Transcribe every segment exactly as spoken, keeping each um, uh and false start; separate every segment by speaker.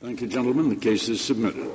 Speaker 1: Thank you, gentlemen. The case is submitted.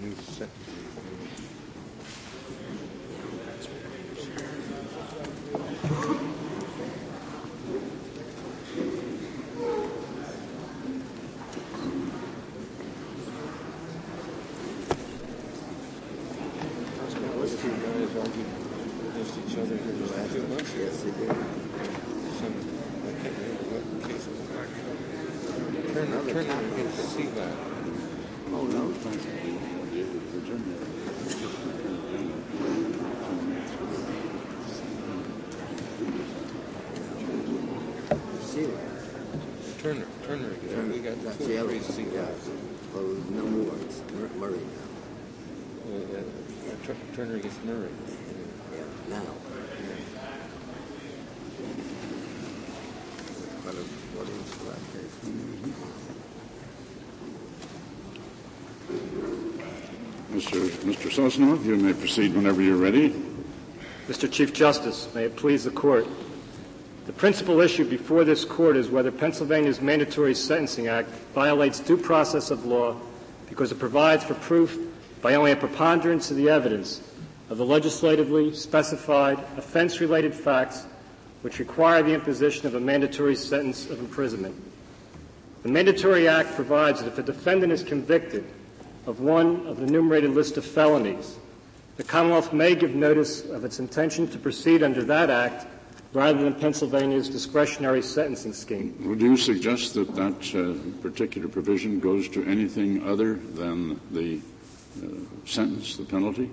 Speaker 2: Turner, Turner again. Turner. We got
Speaker 3: That's
Speaker 2: two
Speaker 3: the
Speaker 2: or three
Speaker 3: other.
Speaker 2: cigars.
Speaker 3: Yeah. Well, no more. It's Murray now.
Speaker 2: Uh, uh, Tur- Turner against Murray.
Speaker 3: Yeah, now. What is, what is that case?
Speaker 1: Mm-hmm. Mister Mister Sosnoff, you may proceed whenever you're ready.
Speaker 4: Mister Chief Justice, may it please the Court. The principal issue before this Court is whether Pennsylvania's Mandatory Sentencing Act violates due process of law because it provides for proof by only a preponderance of the evidence of the legislatively specified offense-related facts which require the imposition of a mandatory sentence of imprisonment. The Mandatory Act provides that if a defendant is convicted of one of the enumerated list of felonies, the Commonwealth may give notice of its intention to proceed under that Act rather than Pennsylvania's discretionary sentencing scheme.
Speaker 1: Would you suggest that that uh, particular provision goes to anything other than the uh, sentence, the penalty?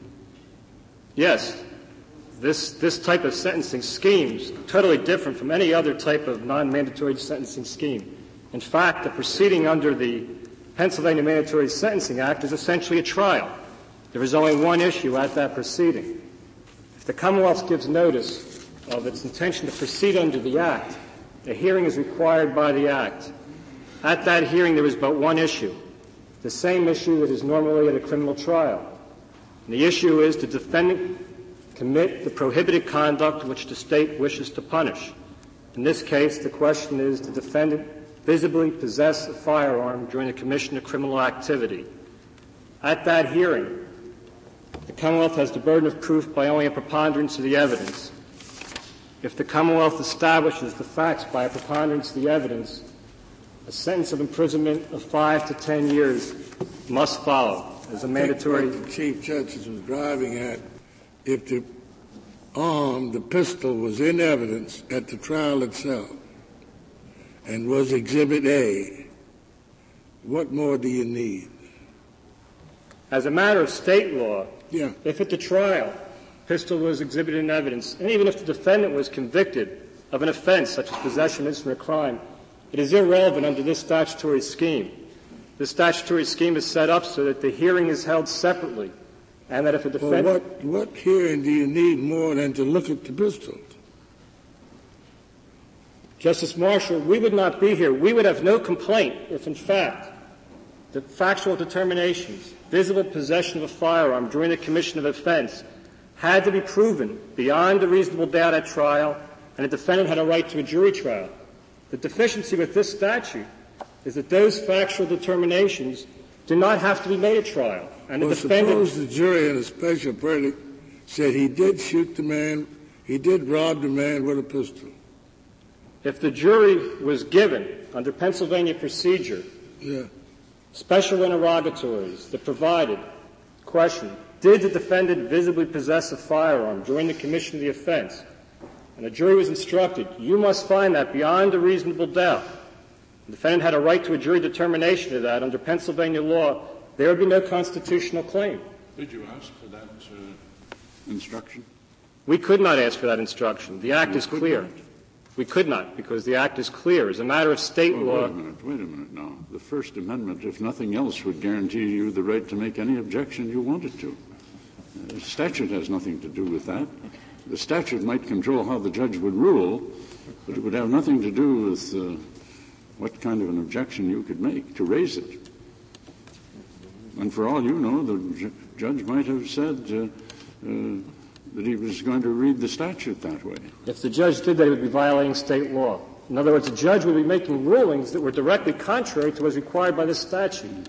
Speaker 4: Yes. This, this type of sentencing scheme is totally different from any other type of non-mandatory sentencing scheme. In fact, the proceeding under the Pennsylvania Mandatory Sentencing Act is essentially a trial. There is only one issue at that proceeding. If the Commonwealth gives notice of its intention to proceed under the Act, a hearing is required by the Act. At that hearing, there is but one issue, the same issue that is normally at a criminal trial. And the issue is, did the defendant commit the prohibited conduct which the state wishes to punish? In this case, the question is, did the defendant visibly possess a firearm during the commission of criminal activity? At that hearing, the Commonwealth has the burden of proof by only a preponderance of the evidence. If the Commonwealth establishes the facts by a preponderance of the evidence, a sentence of imprisonment of five to ten years must follow as a mandatory.
Speaker 5: What the Chief Justice was driving at, if the arm, the pistol, was in evidence at the trial itself and was Exhibit A, what more do you need?
Speaker 4: As a matter of state law,
Speaker 5: yeah.
Speaker 4: if at the trial pistol was exhibited in evidence, and even if the defendant was convicted of an offense such as possession of instrument of crime, it is irrelevant under this statutory scheme. This statutory scheme is set up so that the hearing is held separately, and that if a defendant...
Speaker 5: Well, what, what hearing do you need more than to look at the pistol?
Speaker 4: Justice Marshall, we would not be here. We would have no complaint if, in fact, the factual determinations, visible possession of a firearm during the commission of offense, had to be proven beyond a reasonable doubt at trial, and the defendant had a right to a jury trial. The deficiency with this statute is that those factual determinations do not have to be made at trial. And
Speaker 5: well,
Speaker 4: the defendant,
Speaker 5: suppose the jury in a special verdict said he did shoot the man, he did rob the man with a pistol.
Speaker 4: If the jury was given, under Pennsylvania procedure,
Speaker 5: yeah.
Speaker 4: special interrogatories that provided, question, did the defendant visibly possess a firearm during the commission of the offense? And the jury was instructed, you must find that beyond a reasonable doubt. The defendant had a right to a jury determination of that. Under Pennsylvania law, there would be no constitutional claim.
Speaker 1: Did you ask for that uh, instruction?
Speaker 4: We could not ask for that instruction. The Act
Speaker 1: you
Speaker 4: is clear.
Speaker 1: Not.
Speaker 4: We could not, because the Act is clear. As a matter of state
Speaker 1: oh,
Speaker 4: law...
Speaker 1: Wait a minute, wait a minute now. The First Amendment, if nothing else, would guarantee you the right to make any objection you wanted to. The statute has nothing to do with that. The statute might control how the judge would rule, but it would have nothing to do with uh, what kind of an objection you could make to raise it. And for all you know, the ju- judge might have said uh, uh, that he was going to read the statute that way.
Speaker 4: If the judge did that, he would be violating state law. In other words, the judge would be making rulings that were directly contrary to what is required by the statute.
Speaker 1: Mm-hmm.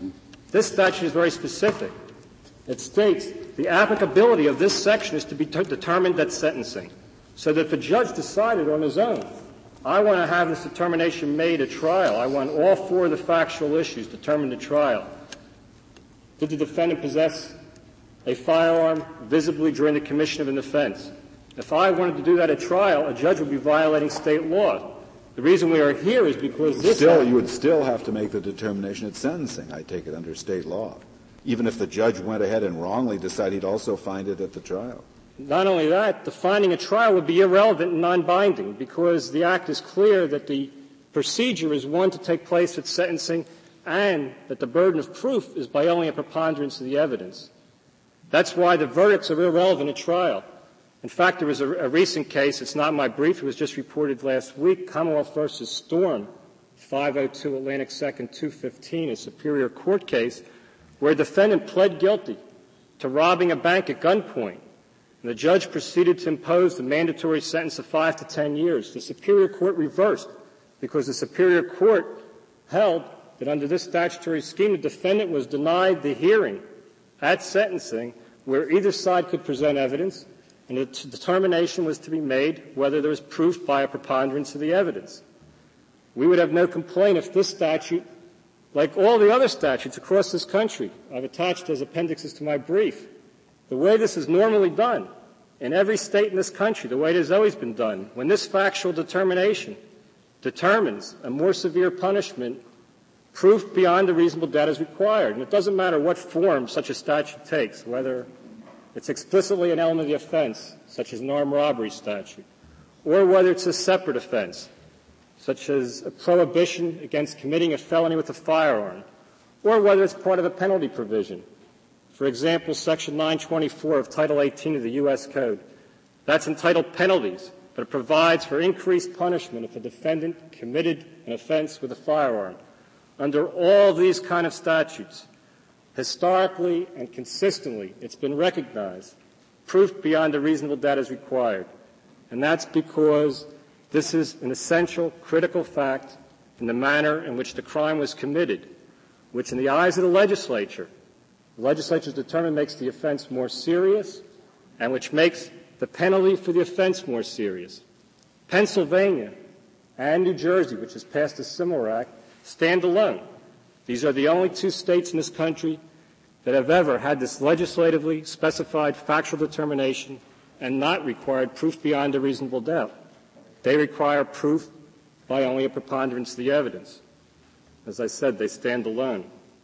Speaker 4: This statute is very specific. It states the applicability of this section is to be t- determined at sentencing. So that if a judge decided on his own, I want to have this determination made at trial, I want all four of the factual issues determined at trial. Did the defendant possess a firearm visibly during the commission of an offense? If I wanted to do that at trial, a judge would be violating state law. The reason we are here is because this
Speaker 6: still, you would still have to make the determination at sentencing, I take it, under state law. Even if the judge went ahead and wrongly decided he'd also find it at the trial.
Speaker 4: Not only that, the finding at trial would be irrelevant and non-binding because the Act is clear that the procedure is one to take place at sentencing and that the burden of proof is by only a preponderance of the evidence. That's why the verdicts are irrelevant at trial. In fact, there was a, a recent case, it's not in my brief, it was just reported last week, Commonwealth versus Storm, five oh two Atlantic second two fifteen, a Superior Court case, where a defendant pled guilty to robbing a bank at gunpoint. And the judge proceeded to impose the mandatory sentence of five to ten years. The Superior Court reversed because the Superior Court held that under this statutory scheme, the defendant was denied the hearing at sentencing where either side could present evidence, and a t- determination was to be made whether there was proof by a preponderance of the evidence. We would have no complaint if this statute, like all the other statutes across this country, I've attached as appendixes to my brief, the way this is normally done in every state in this country, the way it has always been done, when this factual determination determines a more severe punishment, proof beyond a reasonable doubt is required. And it doesn't matter what form such a statute takes, whether it's explicitly an element of the offense, such as an armed robbery statute, or whether it's a separate offense, such as a prohibition against committing a felony with a firearm, or whether it's part of a penalty provision. For example, Section nine twenty-four of Title eighteen of the U S Code. That's entitled penalties, but it provides for increased punishment if a defendant committed an offense with a firearm. Under all these kind of statutes, historically and consistently, it's been recognized proof beyond a reasonable doubt is required. And that's because this is an essential, critical fact in the manner in which the crime was committed, which in the eyes of the legislature, the legislature is determined makes the offense more serious and which makes the penalty for the offense more serious. Pennsylvania and New Jersey, which has passed a similar act, stand alone. These are the only two states in this country that have ever had this legislatively specified factual determination and not required proof beyond a reasonable doubt. They require proof by only a preponderance of the evidence. As I said, they stand alone.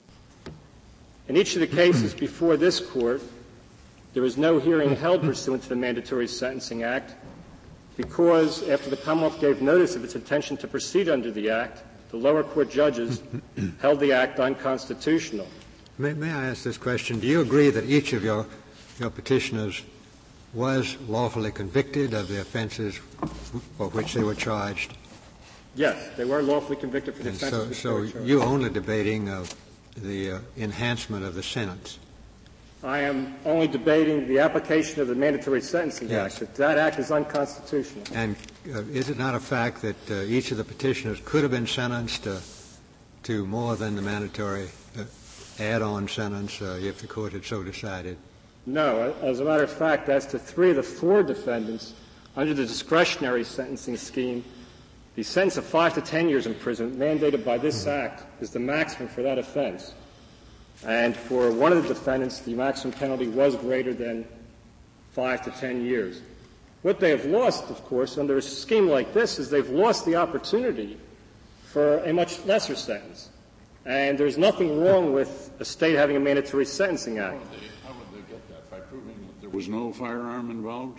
Speaker 4: In each of the cases before this Court, there was no hearing held pursuant to the Mandatory Sentencing Act because after the Commonwealth gave notice of its intention to proceed under the Act, the lower court judges held the Act unconstitutional.
Speaker 7: May, may I ask this question? Do you agree that each of your, your petitioners was lawfully convicted of the offenses for which they were charged?
Speaker 4: Yes, they were lawfully convicted for the
Speaker 7: and
Speaker 4: offenses.
Speaker 7: So, so you're only debating uh, the uh, enhancement of the sentence.
Speaker 4: I am only debating the application of the Mandatory Sentencing
Speaker 7: yes.
Speaker 4: Act. That act is unconstitutional.
Speaker 7: And uh, is it not a fact that uh, each of the petitioners could have been sentenced uh, to more than the mandatory uh, add-on sentence uh, if the court had so decided?
Speaker 4: No. As a matter of fact, as to three of the four defendants, under the discretionary sentencing scheme, the sentence of five to ten years in prison mandated by this Act is the maximum for that offense. And for one of the defendants, the maximum penalty was greater than five to ten years. What they have lost, of course, under a scheme like this is they've lost the opportunity for a much lesser sentence. And there's nothing wrong with a state having a mandatory sentencing act.
Speaker 1: How would they, how would they get that? By proving that there was no firearm involved?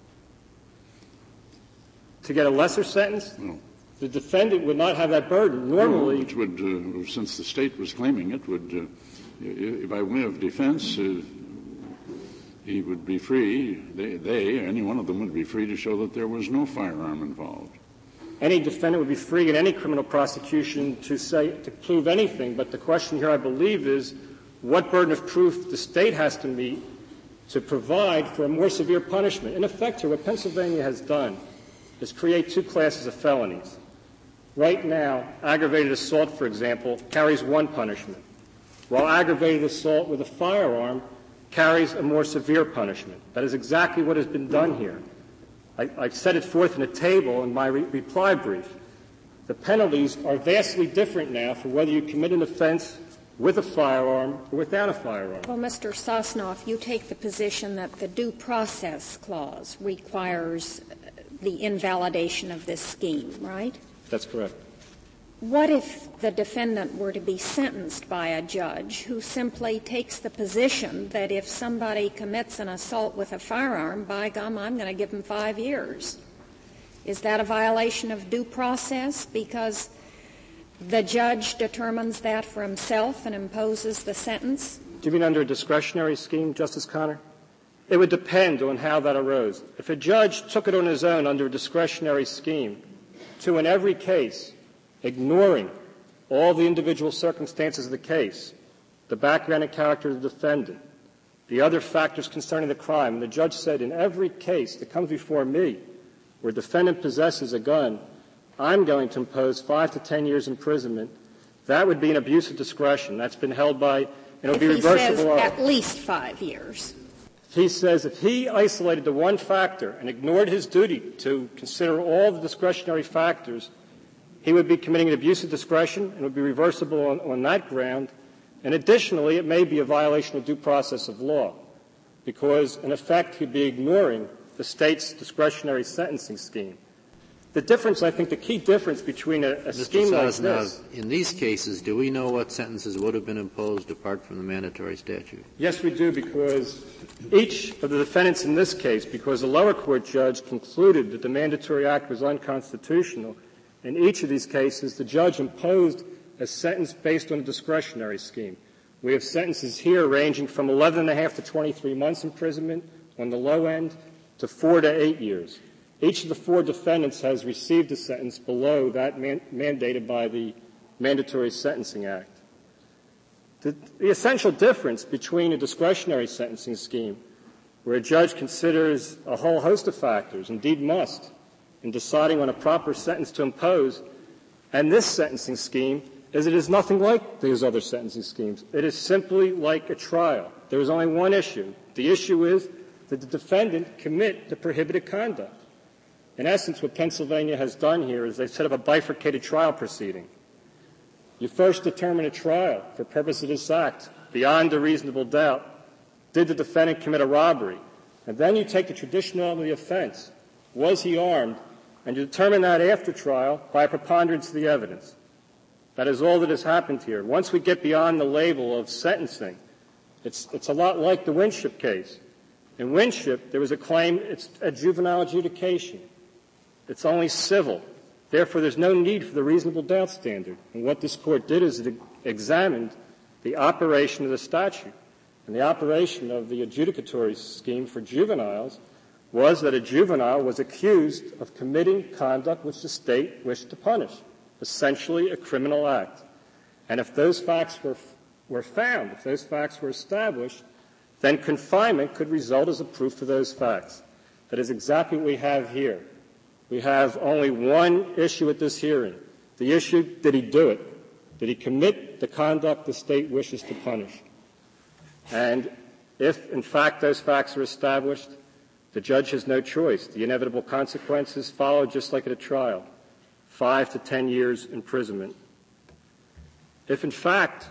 Speaker 4: To get a lesser sentence?
Speaker 1: No.
Speaker 4: The defendant would not have that burden. Normally,
Speaker 1: no, which would, uh, since the state was claiming it, would, uh, by way of defense, uh, he would be free. They, they, any one of them, would be free to show that there was no firearm involved.
Speaker 4: Any defendant would be free in any criminal prosecution to say to prove anything. But the question here, I believe, is what burden of proof the state has to meet to provide for a more severe punishment. In effect, here, what Pennsylvania has done is create two classes of felonies. Right now, aggravated assault, for example, carries one punishment. while aggravated assault with a firearm carries a more severe punishment. That is exactly what has been done here. I, I set it forth in a table in my re- reply brief. The penalties are vastly different now for whether you commit an offense with a firearm or without a firearm.
Speaker 8: Well, Mister Sosnoff, you take the position that the due process clause requires the invalidation of this scheme, right?
Speaker 4: That's correct.
Speaker 8: What if the defendant were to be sentenced by a judge who simply takes the position that if somebody commits an assault with a firearm, by gum, I'm going to give him five years? Is that a violation of due process because the judge determines that for himself and imposes the sentence?
Speaker 4: Do you mean under a discretionary scheme, Justice Conner? It would depend on how that arose. If a judge took it on his own under a discretionary scheme to, in every case, ignoring all the individual circumstances of the case, the background and character of the defendant, the other factors concerning the crime, and the judge said in every case that comes before me where a defendant possesses a gun, I'm going to impose five to ten years imprisonment, that would be an abuse of discretion. That's been held by, and it would be reversible.
Speaker 8: He says at least five years.
Speaker 4: He says if he isolated the one factor and ignored his duty to consider all the discretionary factors, he would be committing an abuse of discretion and would be reversible on, on that ground. And additionally, it may be a violation of due process of law because, in effect, he'd be ignoring the state's discretionary sentencing scheme. The difference, I think, the key difference between a, a scheme like this.
Speaker 2: In these cases, do we know what sentences would have been imposed apart from the mandatory statute?
Speaker 4: Yes, we do, because each of the defendants in this case, because the lower court judge concluded that the mandatory act was unconstitutional, in each of these cases, the judge imposed a sentence based on a discretionary scheme. We have sentences here ranging from eleven and a half to twenty-three months imprisonment on the low end to four to eight years. Each of the four defendants has received a sentence below that man- mandated by the Mandatory Sentencing Act. The, the essential difference between a discretionary sentencing scheme, where a judge considers a whole host of factors, indeed must, in deciding on a proper sentence to impose, and this sentencing scheme, is it is nothing like those other sentencing schemes. It is simply like a trial. There is only one issue. The issue is that the defendant commit the prohibited conduct. In essence, what Pennsylvania has done here is they've set up a bifurcated trial proceeding. You first determine a trial for purpose of this act, beyond a reasonable doubt. Did the defendant commit a robbery? And then you take the traditional element of the offense. Was he armed? And you determine that after trial by a preponderance of the evidence. That is all that has happened here. Once we get beyond the label of sentencing, it's, it's a lot like the Winship case. In Winship, there was a claim it's a juvenile adjudication. It's only civil. Therefore, there's no need for the reasonable doubt standard. And what this court did is it examined the operation of the statute. And the operation of the adjudicatory scheme for juveniles was that a juvenile was accused of committing conduct which the state wished to punish, essentially a criminal act. And if those facts were, were found, if those facts were established, then confinement could result as a proof of those facts. That is exactly what we have here. We have only one issue at this hearing. The issue, did he do it? Did he commit the conduct the state wishes to punish? And if, in fact, those facts are established, the judge has no choice. The inevitable consequences follow just like at a trial, five to ten years imprisonment. If, in fact,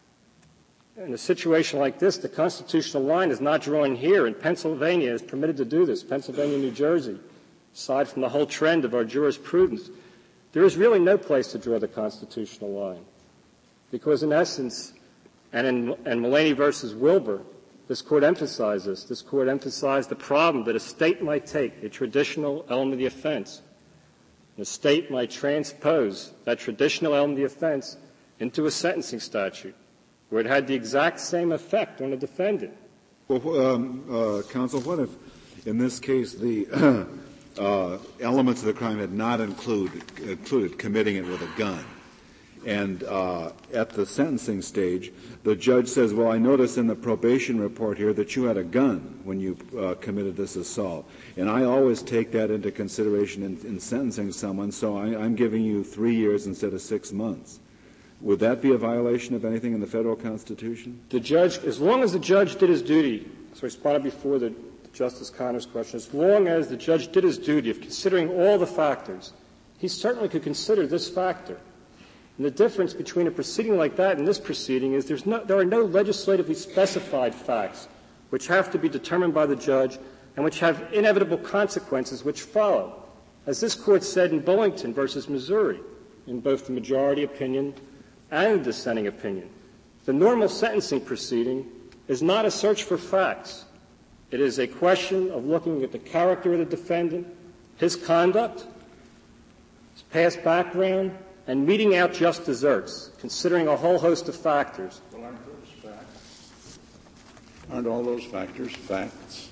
Speaker 4: in a situation like this, the constitutional line is not drawn here, and Pennsylvania is permitted to do this, Pennsylvania and New Jersey, aside from the whole trend of our jurisprudence, there is really no place to draw the constitutional line. Because in essence, and in and Mulaney versus Wilbur, this court emphasized this. This court emphasized the problem that a state might take a traditional element of the offense. And a state might transpose that traditional element of the offense into a sentencing statute, where it had the exact same effect on the defendant.
Speaker 6: Well, um, uh, counsel, what if, in this case, the uh, elements of the crime had not included, included committing it with a gun? And uh, at the sentencing stage, the judge says, well, I notice in the probation report here that you had a gun when you uh, committed this assault. And I always take that into consideration in, in sentencing someone, so I, I'm giving you three years instead of six months. would that be a violation of anything in the federal Constitution?
Speaker 4: The judge, as long as the judge did his duty, as I responded before the Justice Connor's question, as long as the judge did his duty of considering all the factors, he certainly could consider this factor. And the difference between a proceeding like that and this proceeding is there's no, there are no legislatively specified facts which have to be determined by the judge and which have inevitable consequences which follow. As this Court said in Bullington versus Missouri, in both the majority opinion and the dissenting opinion, the normal sentencing proceeding is not a search for facts. It is a question of looking at the character of the defendant, his conduct, his past background, and meting out just deserts, considering a whole host of factors.
Speaker 1: Well, aren't those facts? Aren't all those factors facts?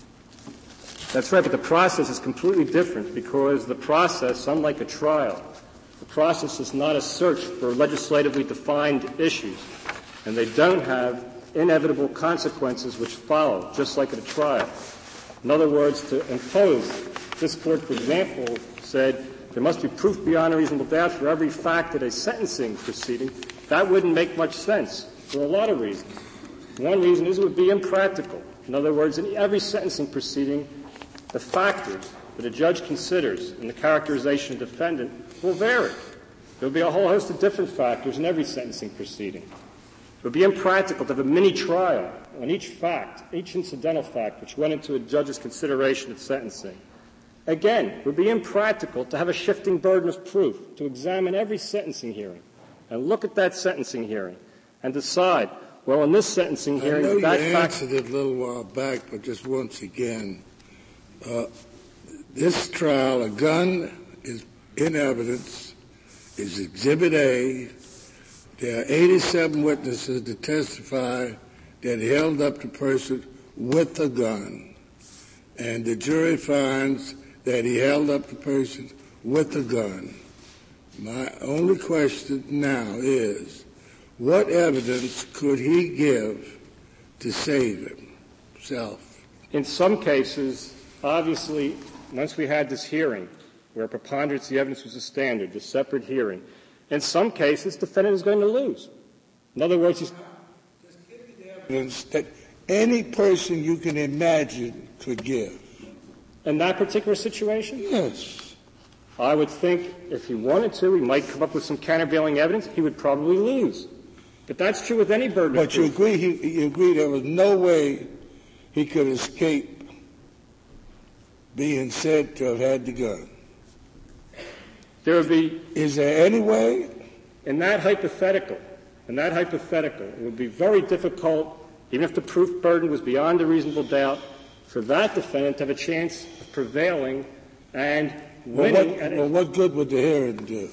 Speaker 4: That's right, but the process is completely different because the process, unlike a trial, the process is not a search for legislatively defined issues, and they don't have inevitable consequences which follow, just like at a trial. In other words, to impose, this Court, for example, said there must be proof beyond a reasonable doubt for every fact at a sentencing proceeding. That wouldn't make much sense for a lot of reasons. One reason is it would be impractical. In other words, in every sentencing proceeding, the factors that a judge considers in the characterization of the defendant will vary. There will be a whole host of different factors in every sentencing proceeding. It would be impractical to have a mini-trial on each fact, each incidental fact which went into a judge's consideration at sentencing. Again, it would be impractical to have a shifting burden of proof, to examine every sentencing hearing and look at that sentencing hearing and decide, well, in this sentencing hearing,
Speaker 5: I know
Speaker 4: that
Speaker 5: you
Speaker 4: fact...
Speaker 5: answered it a little while back, but just once again, uh, this trial, a gun is in evidence, is Exhibit A. There are eighty-seven witnesses to testify that he held up the person with a gun, and the jury finds that he held up the person with a gun. My only question now is, what evidence could he give to save himself?
Speaker 4: In some cases, obviously, once we had this hearing, where preponderance of the evidence was a standard, the separate hearing, in some cases, the defendant is going to lose. In other words, he's
Speaker 5: just give me the evidence that any person you can imagine could give.
Speaker 4: In that particular situation?
Speaker 5: Yes.
Speaker 4: I would think if he wanted to, he might come up with some countervailing evidence. He would probably lose. But that's true with any burden of
Speaker 5: But you
Speaker 4: proof.
Speaker 5: agree, he, you agree there was no way he could escape being said to have had the gun.
Speaker 4: There would be...
Speaker 5: Is there any way?
Speaker 4: In that hypothetical, in that hypothetical, it would be very difficult, even if the proof burden was beyond a reasonable doubt, for that defendant to have a chance of prevailing and
Speaker 5: Well,
Speaker 4: winning.
Speaker 5: what,
Speaker 4: at
Speaker 5: well, what good would the hearing do?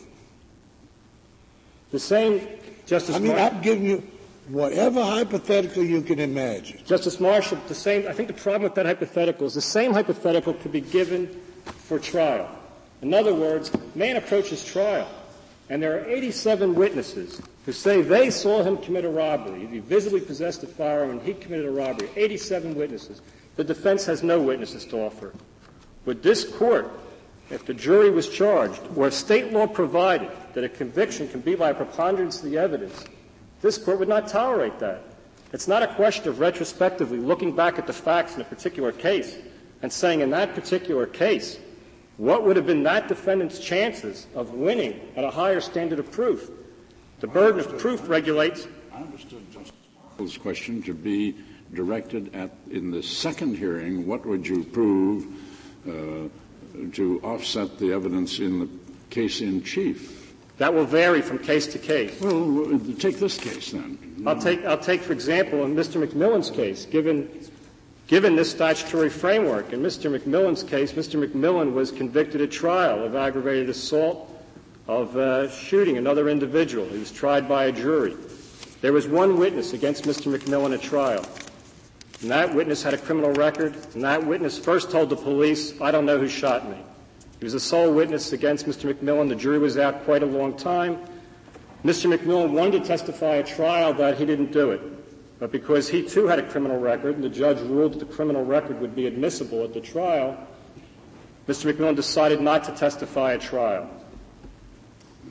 Speaker 4: The same, Justice
Speaker 5: I mean,
Speaker 4: Marshall,
Speaker 5: I'm giving you whatever hypothetical you can imagine.
Speaker 4: Justice Marshall, the same, I think the problem with that hypothetical is the same hypothetical could be given for trial. In other words, man approaches trial, and there are eighty-seven witnesses who say they saw him commit a robbery. He visibly possessed a firearm and he committed a robbery. eighty-seven witnesses. The defense has no witnesses to offer. Would this Court, if the jury was charged, or if state law provided that a conviction can be by a preponderance of the evidence, this Court would not tolerate that. It's not a question of retrospectively looking back at the facts in a particular case and saying in that particular case, what would have been that defendant's chances of winning at a higher standard of proof? The burden of proof regulates.
Speaker 1: I understood Justice Marshall's question to be directed at, in the second hearing, what would you prove uh, to offset the evidence in the case in chief?
Speaker 4: That will vary from case to case.
Speaker 1: Well, take this case then.
Speaker 4: I'll take, I'll take, for example, in Mister McMillan's case, given, given this statutory framework, in Mister McMillan's case, Mister McMillan was convicted at trial of aggravated assault, of uh, shooting another individual. He was tried by a jury. There was one witness against Mister McMillan at trial. And that witness had a criminal record, and that witness first told the police, I don't know who shot me. He was the sole witness against Mister McMillan. The jury was out quite a long time. Mister McMillan wanted to testify at trial that he didn't do it. But because he, too, had a criminal record, and the judge ruled that the criminal record would be admissible at the trial, Mister McMillan decided not to testify at trial.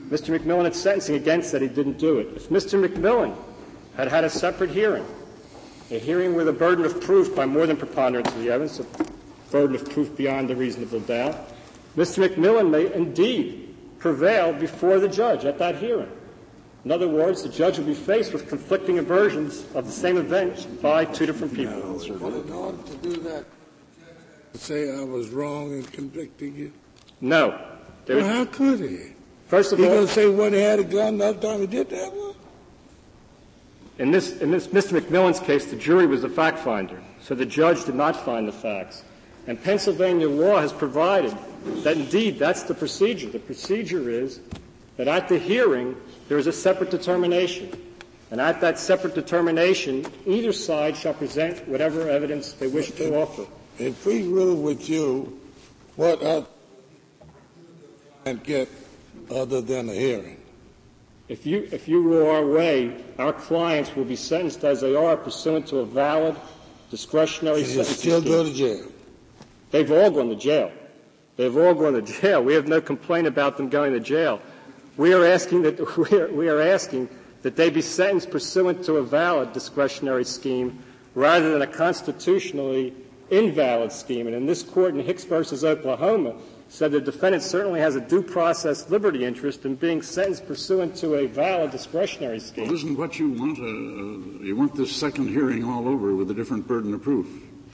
Speaker 4: Mister McMillan at sentencing again said he didn't do it. If Mister McMillan had had a separate hearing, a hearing with a burden of proof by more than preponderance of the evidence, a burden of proof beyond a reasonable doubt, Mister McMillan may indeed prevail before the judge at that hearing. In other words, the judge will be faced with conflicting versions of the same event by two different people.
Speaker 5: Well, in order to do that, say I was wrong in convicting you?
Speaker 4: No.
Speaker 5: Well, how could he?
Speaker 4: First of
Speaker 5: he
Speaker 4: all,
Speaker 5: going to say one had a gun, the other time he didn't have one?
Speaker 4: In this, in this Mister McMillan's case, the jury was the fact finder, so the judge did not find the facts. And Pennsylvania law has provided that indeed that's the procedure. The procedure is that at the hearing there is a separate determination. And at that separate determination, either side shall present whatever evidence they wish to
Speaker 5: if,
Speaker 4: offer.
Speaker 5: If we rule with you, what else can get other than a hearing?
Speaker 4: If you, if you rule our way, our clients will be sentenced as they are pursuant to a valid, discretionary
Speaker 5: and
Speaker 4: sentence.
Speaker 5: Still go to jail.
Speaker 4: They've all gone to jail. They've all gone to jail. We have no complaint about them going to jail. We are asking that we are, we are asking that they be sentenced pursuant to a valid discretionary scheme rather than a constitutionally invalid scheme. And in this court in Hicks versus Oklahoma said the defendant certainly has a due process liberty interest in being sentenced pursuant to a valid discretionary scheme.
Speaker 1: Well, isn't what you want? Uh, you want this second hearing all over with a different burden of proof.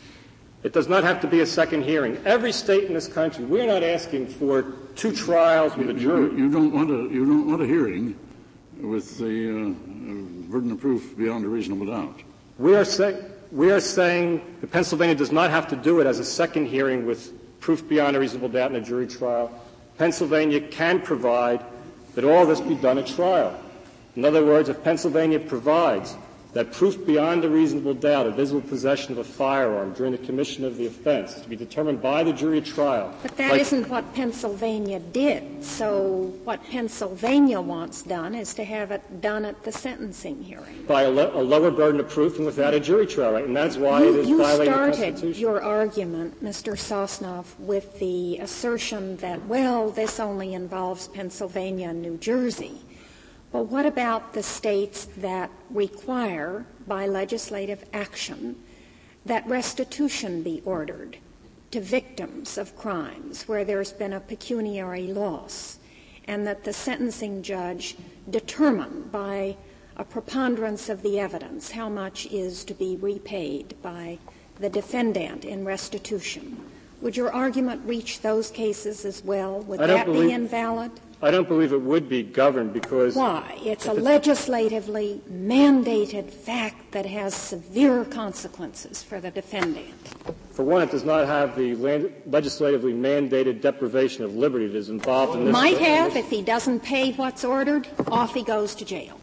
Speaker 4: It does not have to be a second hearing. Every state in this country, we're not asking for two trials with
Speaker 1: you,
Speaker 4: a jury.
Speaker 1: You, you don't want a you don't want a hearing with the uh, burden of proof beyond a reasonable doubt.
Speaker 4: We are saying we are saying that Pennsylvania does not have to do it as a second hearing with proof beyond a reasonable doubt in a jury trial. Pennsylvania can provide that all this be done at trial. In other words, if Pennsylvania provides that proof beyond a reasonable doubt of visible possession of a firearm during the commission of the offense is to be determined by the jury trial.
Speaker 8: But that
Speaker 4: like,
Speaker 8: isn't what Pennsylvania did. So what Pennsylvania wants done is to have it done at the sentencing hearing.
Speaker 4: By a, lo- a lower burden of proof and without a jury trial, right? And that's why
Speaker 8: you,
Speaker 4: it is
Speaker 8: you
Speaker 4: violating the
Speaker 8: started
Speaker 4: Constitution.
Speaker 8: your argument, Mister Sosnoff, with the assertion that, well, this only involves Pennsylvania and New Jersey. Well, what about the states that require, by legislative action, that restitution be ordered to victims of crimes where there's been a pecuniary loss, and that the sentencing judge determine by a preponderance of the evidence how much is to be repaid by the defendant in restitution? Would your argument reach those cases as well? Would
Speaker 4: I don't
Speaker 8: that
Speaker 4: believe-
Speaker 8: be invalid?
Speaker 4: I don't believe it would be governed because
Speaker 8: Why? It's a legislatively mandated fact that has severe consequences for the defendant.
Speaker 4: For one, it does not have the land- legislatively mandated deprivation of liberty that is involved in this.
Speaker 8: Might have if he doesn't pay what's ordered, off he goes to jail.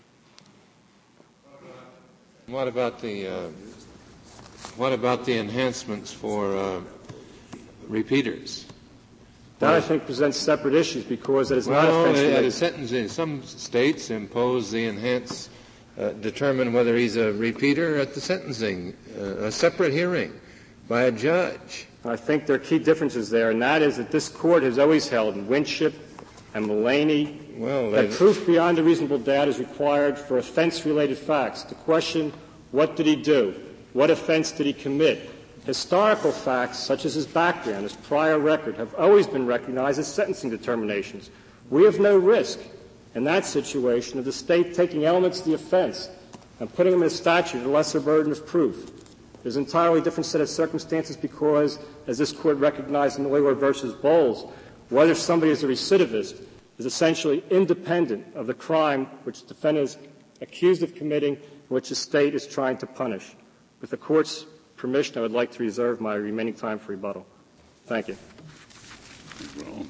Speaker 9: What about the uh, what about the enhancements for uh, repeaters?
Speaker 4: That, I think, presents separate issues because it is
Speaker 9: well,
Speaker 4: not offense
Speaker 9: at a
Speaker 4: related.
Speaker 9: sentencing, some states impose the enhance, uh, determine whether he's a repeater at the sentencing, uh, a separate hearing by a judge.
Speaker 4: I think there are key differences there, and that is that this court has always held in Winship and Mulaney
Speaker 9: well,
Speaker 4: that proof beyond a reasonable doubt is required for offense-related facts. The question, what did he do? What offense did he commit? Historical facts, such as his background, his prior record, have always been recognized as sentencing determinations. We have no risk in that situation of the state taking elements of the offense and putting them in a statute at a lesser burden of proof. There's an entirely different set of circumstances because, as this court recognized in Oiler versus Bowles, whether somebody is a recidivist is essentially independent of the crime which the defendant is accused of committing, which the state is trying to punish. With the court's permission, I would like to reserve my remaining time for rebuttal. Thank you.
Speaker 1: Well,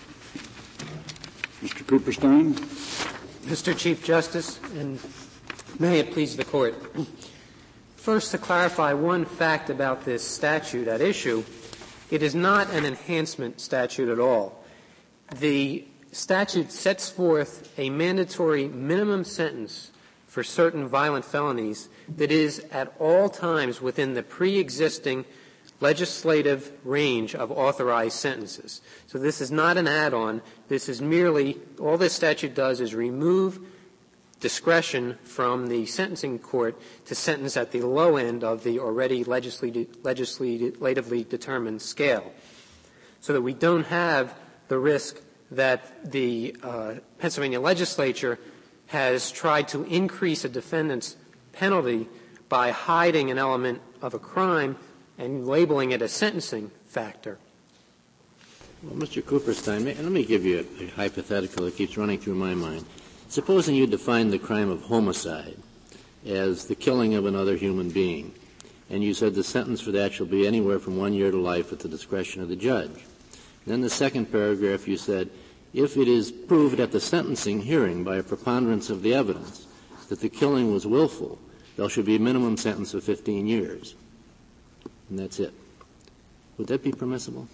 Speaker 1: Mister Cooperstein.
Speaker 10: Mister Chief Justice, and may it please the Court. First, to clarify one fact about this statute at issue, it is not an enhancement statute at all. The statute sets forth a mandatory minimum sentence for certain violent felonies that is at all times within the pre-existing legislative range of authorized sentences. So this is not an add-on. This is merely, all this statute does is remove discretion from the sentencing court to sentence at the low end of the already legislative, legislatively determined scale, so that we don't have the risk that the uh, Pennsylvania legislature has tried to increase a defendant's penalty by hiding an element of a crime and labeling it a sentencing factor.
Speaker 2: Well, Mister Cooperstein, let me give you a, a hypothetical that keeps running through my mind. Supposing you define the crime of homicide as the killing of another human being, and you said the sentence for that shall be anywhere from one year to life at the discretion of the judge. Then the second paragraph you said, if it is proved at the sentencing hearing by a preponderance of the evidence that the killing was willful, there should be a minimum sentence of fifteen years. And that's it. Would that be permissible?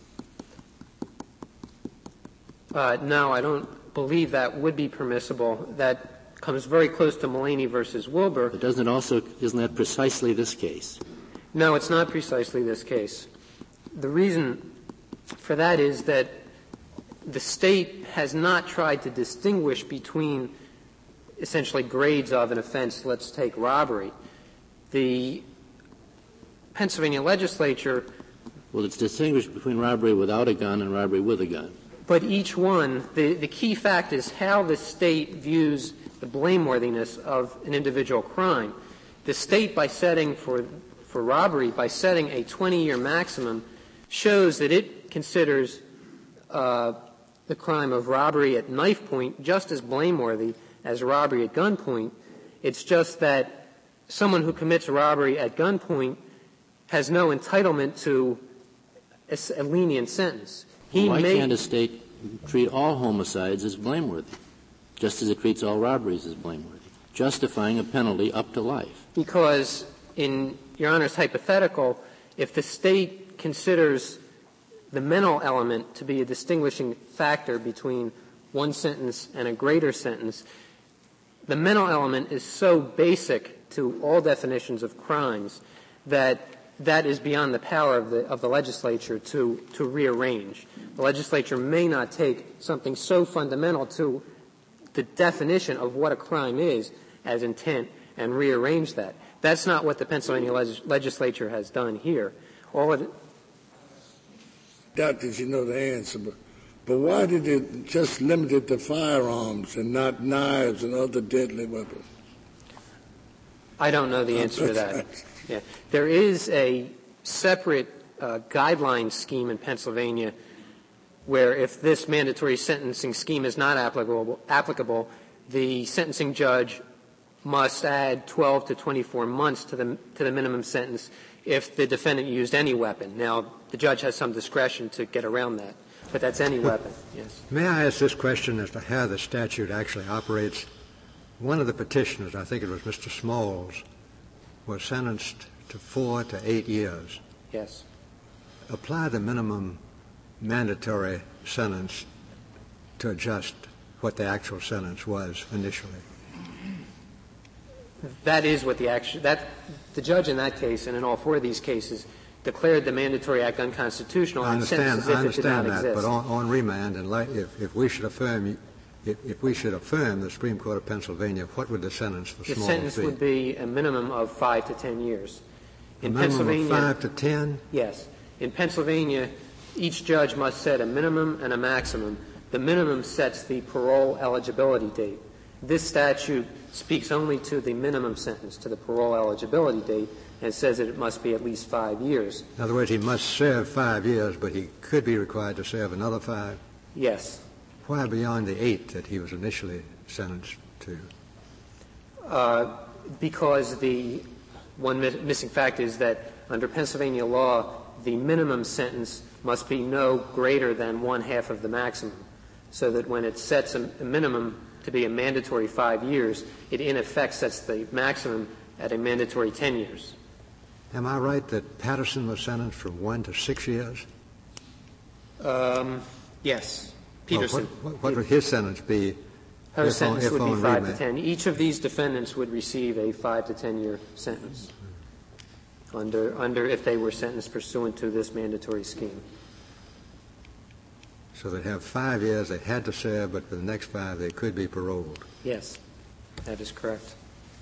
Speaker 10: Uh, no, I don't believe that would be permissible. That comes very close to Mulaney versus Wilbur.
Speaker 2: But doesn't it also, isn't that precisely this case?
Speaker 10: No, it's not precisely this case. The reason for that is that the state has not tried to distinguish between essentially grades of an offense. Let's take robbery. The Pennsylvania legislature.
Speaker 2: Well, it's distinguished between robbery without a gun and robbery with a gun.
Speaker 10: But each one, the, the key fact is how the state views the blameworthiness of an individual crime. The state, by setting for, for robbery, by setting a twenty-year maximum, shows that it considers uh, the crime of robbery at knife point just as blameworthy as robbery at gunpoint. It's just that someone who commits robbery at gunpoint has no entitlement to a, a lenient sentence. He
Speaker 2: Why
Speaker 10: may,
Speaker 2: can't a state treat all homicides as blameworthy, just as it treats all robberies as blameworthy, justifying a penalty up to life?
Speaker 10: Because in Your Honor's hypothetical, if the state considers the mental element to be a distinguishing factor between one sentence and a greater sentence, the mental element is so basic to all definitions of crimes that that is beyond the power of the, of the legislature to, to rearrange. The legislature may not take something so fundamental to the definition of what a crime is as intent and rearrange that. That's not what the Pennsylvania leg- legislature has done here. All it
Speaker 5: Doctors, you know the answer, but, but why did it just limit it to firearms and not knives and other deadly weapons?
Speaker 10: I don't know the answer to that. Yeah. There is a separate uh, guideline scheme in Pennsylvania where if this mandatory sentencing scheme is not applicable, applicable, the sentencing judge must add twelve to twenty-four months to the, to the minimum sentence if the defendant used any weapon. Now, the judge has some discretion to get around that, but that's any weapon, yes.
Speaker 7: May I ask this question as to how the statute actually operates? One of the petitioners, I think it was Mister Smalls, was sentenced to four to eight years.
Speaker 10: Yes.
Speaker 7: Apply the minimum mandatory sentence to adjust what the actual sentence was initially.
Speaker 10: That is what the action, that, the judge in that case, and in all four of these cases, declared the Mandatory Act unconstitutional
Speaker 7: I understand,
Speaker 10: and sentenced as if
Speaker 7: I understand
Speaker 10: it did not
Speaker 7: that,
Speaker 10: exist.
Speaker 7: but on, on remand, and like, if, if we should affirm, if, if we should affirm the Supreme Court of Pennsylvania, what would the sentence for
Speaker 10: the
Speaker 7: Smalls
Speaker 10: sentence
Speaker 7: be?
Speaker 10: would be a minimum of five to ten years. In
Speaker 7: a minimum
Speaker 10: Pennsylvania,
Speaker 7: of five to ten?
Speaker 10: Yes. In Pennsylvania, each judge must set a minimum and a maximum. The minimum sets the parole eligibility date. This statute speaks only to the minimum sentence, to the parole eligibility date, and says that it must be at least five years.
Speaker 7: In other words, he must serve five years, but he could be required to serve another five?
Speaker 10: Yes.
Speaker 7: Why beyond the eight that he was initially sentenced to?
Speaker 10: Uh, because the one mi- missing fact is that under Pennsylvania law, the minimum sentence must be no greater than one half of the maximum, so that when it sets a, a minimum to be a mandatory five years, it in effect sets the maximum at a mandatory ten years.
Speaker 7: Am I right that Patterson was sentenced from one to six years?
Speaker 10: Um, yes. Peterson.
Speaker 7: Well, what, what would his sentence be?
Speaker 10: Her
Speaker 7: if
Speaker 10: sentence
Speaker 7: on, if
Speaker 10: would be
Speaker 7: on
Speaker 10: five
Speaker 7: remand?
Speaker 10: to ten. Each of these defendants would receive a five to ten year sentence. under, under if they were sentenced pursuant to this mandatory scheme.
Speaker 7: So they'd have five years they had to serve, but for the next five they could be paroled.
Speaker 10: Yes, that is correct.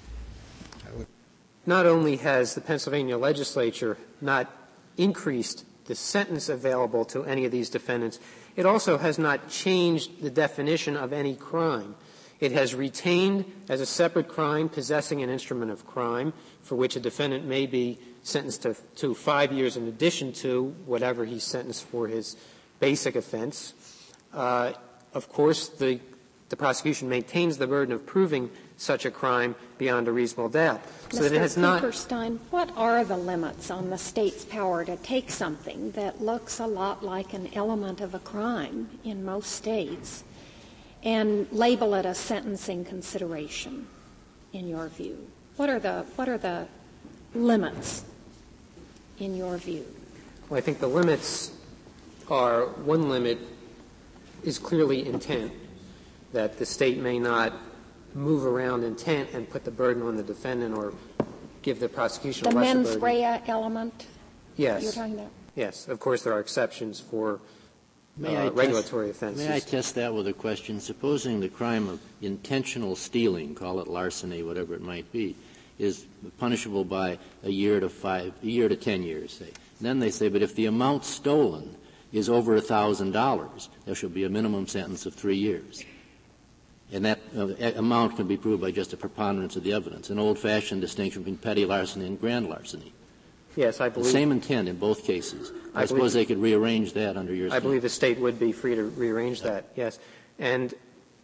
Speaker 10: Not only has the Pennsylvania legislature not increased the sentence available to any of these defendants, it also has not changed the definition of any crime. It has retained as a separate crime possessing an instrument of crime for which a defendant may be sentenced to, to five years in addition to whatever he's sentenced for his basic offense. Uh, of course, the, the prosecution maintains the burden of proving such a crime beyond a reasonable doubt. So
Speaker 8: Mister
Speaker 10: that it has not.
Speaker 8: Cooperstein, what are the limits on the state's power to take something that looks a lot like an element of a crime in most states and label it a sentencing consideration, in your view? What are the what are the limits, in your view?
Speaker 10: Well, I think the limits are, one limit is clearly intent, that the state may not move around intent and put the burden on the defendant or give the prosecution
Speaker 8: The
Speaker 10: a lesser
Speaker 8: mens
Speaker 10: burden.
Speaker 8: rea element
Speaker 10: Yes.
Speaker 8: you're talking about?
Speaker 10: Yes. Of course, there are exceptions for
Speaker 2: May
Speaker 10: uh,
Speaker 2: I
Speaker 10: regulatory
Speaker 2: test,
Speaker 10: offenses.
Speaker 2: May I test that with a question? Supposing the crime of intentional stealing, call it larceny, whatever it might be, is punishable by a year to five, a year to ten years, say. And then they say, but if the amount stolen is over a thousand dollars, there shall be a minimum sentence of three years. And that uh, amount can be proved by just a preponderance of the evidence, an old-fashioned distinction between petty larceny and grand larceny.
Speaker 10: Yes, I believe.
Speaker 2: The same intent in both cases. I, I suppose they could rearrange that under your
Speaker 10: I
Speaker 2: scheme.
Speaker 10: believe the state would be free to rearrange that, yes. And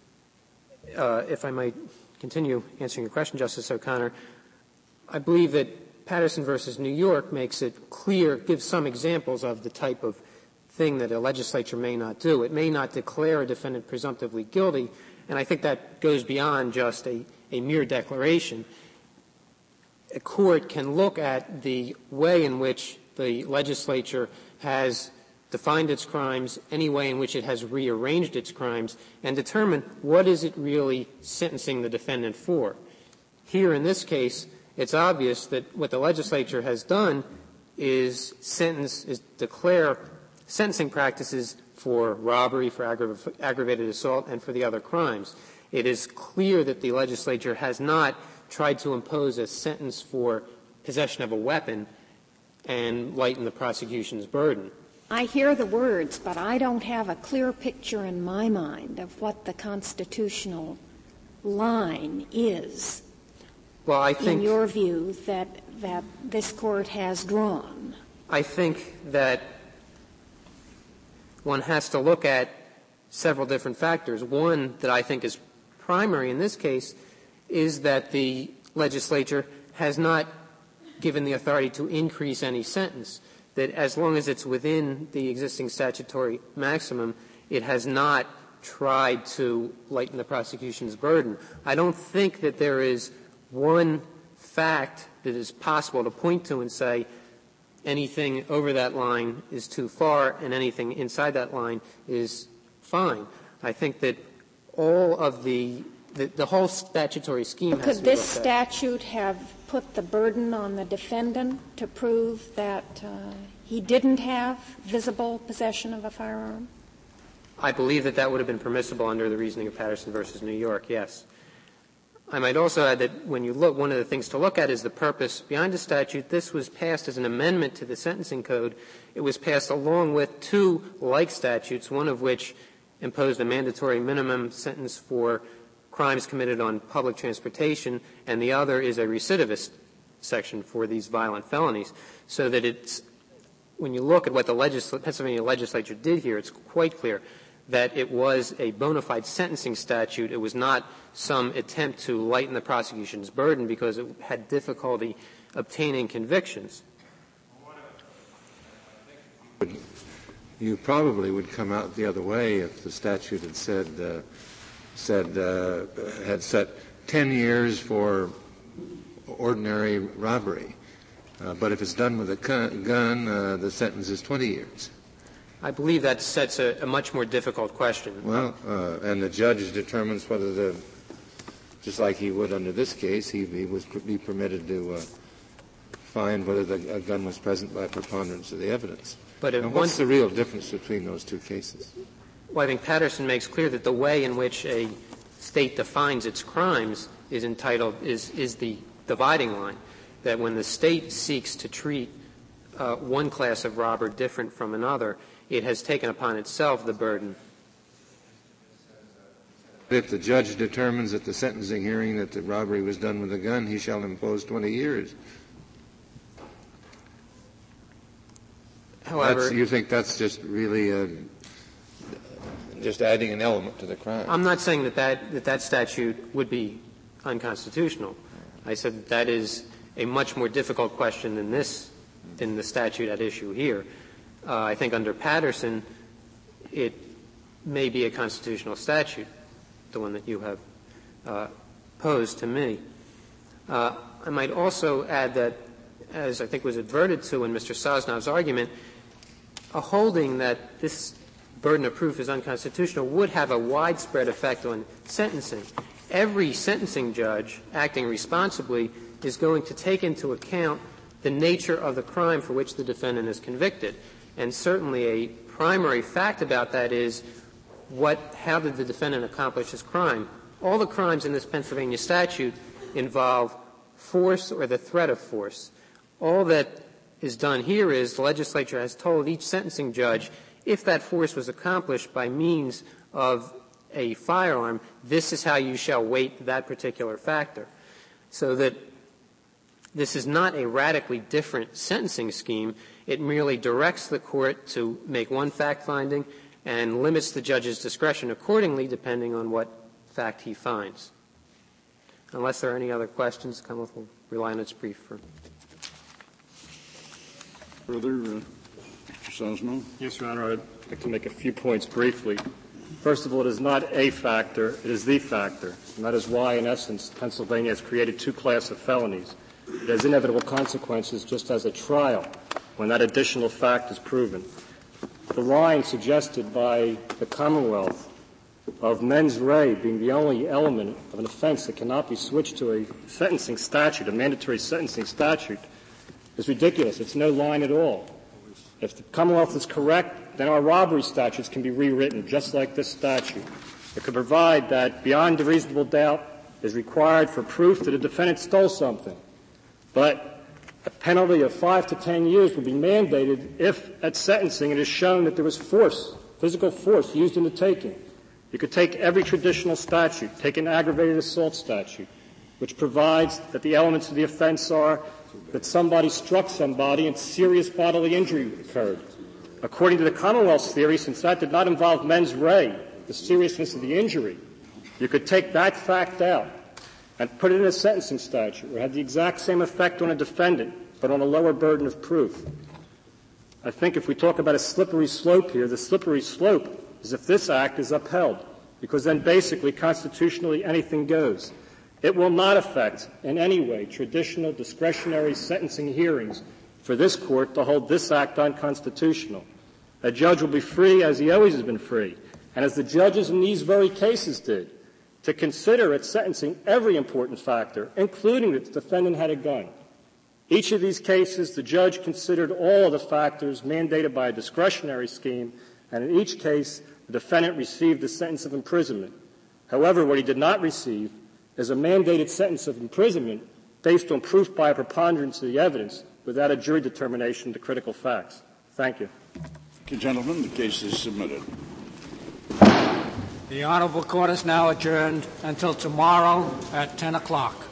Speaker 10: uh, if I might continue answering your question, Justice O'Connor, I believe that Patterson versus New York makes it clear, gives some examples of the type of thing that a legislature may not do. It may not declare a defendant presumptively guilty, and I think that goes beyond just a, a mere declaration. A court can look at the way in which the legislature has defined its crimes, any way in which it has rearranged its crimes, and determine what is it really sentencing the defendant for. Here in this case, it's obvious that what the legislature has done is sentence, is declare sentencing practices for robbery, for aggra- aggravated assault, and for the other crimes. It is clear that the legislature has not tried to impose a sentence for possession of a weapon and lighten the prosecution's burden.
Speaker 8: I hear the words, but I don't have a clear picture in my mind of what the constitutional line is,
Speaker 10: well, I think,
Speaker 8: in your view, that, that this court has drawn.
Speaker 10: I think that one has to look at several different factors. One that I think is primary in this case is that the legislature has not given the authority to increase any sentence, that as long as it's within the existing statutory maximum, it has not tried to lighten the prosecution's burden. I don't think that there is one fact that is possible to point to and say anything over that line is too far and anything inside that line is fine. I think that all of the The, the whole statutory scheme has to be
Speaker 8: Could this
Speaker 10: looked at.
Speaker 8: statute have put the burden on the defendant to prove that uh, he didn't have visible possession of a firearm?
Speaker 10: I believe that that would have been permissible under the reasoning of Patterson versus New York, yes. I might also add that when you look, one of the things to look at is the purpose behind the statute. This was passed as an amendment to the sentencing code. It was passed along with two like statutes, one of which imposed a mandatory minimum sentence for crimes committed on public transportation, and the other is a recidivist section for these violent felonies. So that it's, when you look at what the legisl- Pennsylvania legislature did here, it's quite clear that it was a bona fide sentencing statute. It was not some attempt to lighten the prosecution's burden because it had difficulty obtaining convictions.
Speaker 9: You probably would come out the other way if the statute had said uh, said uh, had set ten years for ordinary robbery, uh, but if it's done with a gun, uh, the sentence is twenty years.
Speaker 10: I believe that sets a, a much more difficult question.
Speaker 9: Well, uh, and the judge determines whether the, just like he would under this case, he, he would be permitted to uh, find whether the, a gun was present by preponderance of the evidence.
Speaker 10: But if
Speaker 9: and what's
Speaker 10: one,
Speaker 9: the real difference between those two cases?
Speaker 10: Well, I think Patterson makes clear that the way in which a state defines its crimes is entitled is is the dividing line. That when the state seeks to treat uh, one class of robber different from another, it has taken upon itself the burden.
Speaker 9: If the judge determines at the sentencing hearing that the robbery was done with a gun, he shall impose twenty years.
Speaker 10: However,
Speaker 9: that's, you think that's just really a, just adding an element to the crime?
Speaker 10: I'm not saying that that, that that statute would be unconstitutional. I said that that is a much more difficult question than this, than the statute at issue here. Uh, I think under Patterson, it may be a constitutional statute, the one that you have uh, posed to me. Uh, I might also add that, as I think was adverted to in Mister Sosnov's argument, a holding that this burden of proof is unconstitutional would have a widespread effect on sentencing. Every sentencing judge acting responsibly is going to take into account the nature of the crime for which the defendant is convicted. And certainly a primary fact about that is what, how did the defendant accomplish his crime? All the crimes in this Pennsylvania statute involve force or the threat of force. All that is done here is the legislature has told each sentencing judge if that force was accomplished by means of a firearm, this is how you shall weight that particular factor. So that this is not a radically different sentencing scheme. It merely directs the court to make one fact finding and limits the judge's discretion accordingly depending on what fact he finds. Unless there are any other questions, the Commonwealth will rely on its brief for.
Speaker 1: Further, uh, Mister Sosno?
Speaker 4: Yes, Your Honor. I'd like to make a few points briefly. First of all, it is not a factor, it is the factor. And that is why, in essence, Pennsylvania has created two classes of felonies. It has inevitable consequences just as a trial when that additional fact is proven. The line suggested by the Commonwealth of mens rea being the only element of an offense that cannot be switched to a sentencing statute, a mandatory sentencing statute, is ridiculous. It's no line at all. If the Commonwealth is correct, then our robbery statutes can be rewritten just like this statute. It could provide that beyond a reasonable doubt is required for proof that a defendant stole something. But a penalty of five to ten years will be mandated if at sentencing it is shown that there was force, physical force used in the taking. You could take every traditional statute, take an aggravated assault statute, which provides that the elements of the offense are that somebody struck somebody and serious bodily injury occurred. According to the Commonwealth's theory, since that did not involve mens rea, the seriousness of the injury, you could take that fact out and put it in a sentencing statute where it had the exact same effect on a defendant, but on a lower burden of proof. I think if we talk about a slippery slope here, the slippery slope is if this act is upheld, because then basically constitutionally anything goes. It will not affect in any way traditional discretionary sentencing hearings for this court to hold this act unconstitutional. A judge will be free, as he always has been free, and as the judges in these very cases did, to consider at sentencing every important factor, including that the defendant had a gun. Each of these cases, the judge considered all of the factors mandated by a discretionary scheme, and in each case, the defendant received a sentence of imprisonment. However, what he did not receive is a mandated sentence of imprisonment based on proof by a preponderance of the evidence without a jury determination of the critical facts. Thank you.
Speaker 1: Thank you, gentlemen. The case is submitted.
Speaker 11: The Honorable Court is now adjourned until tomorrow at ten o'clock.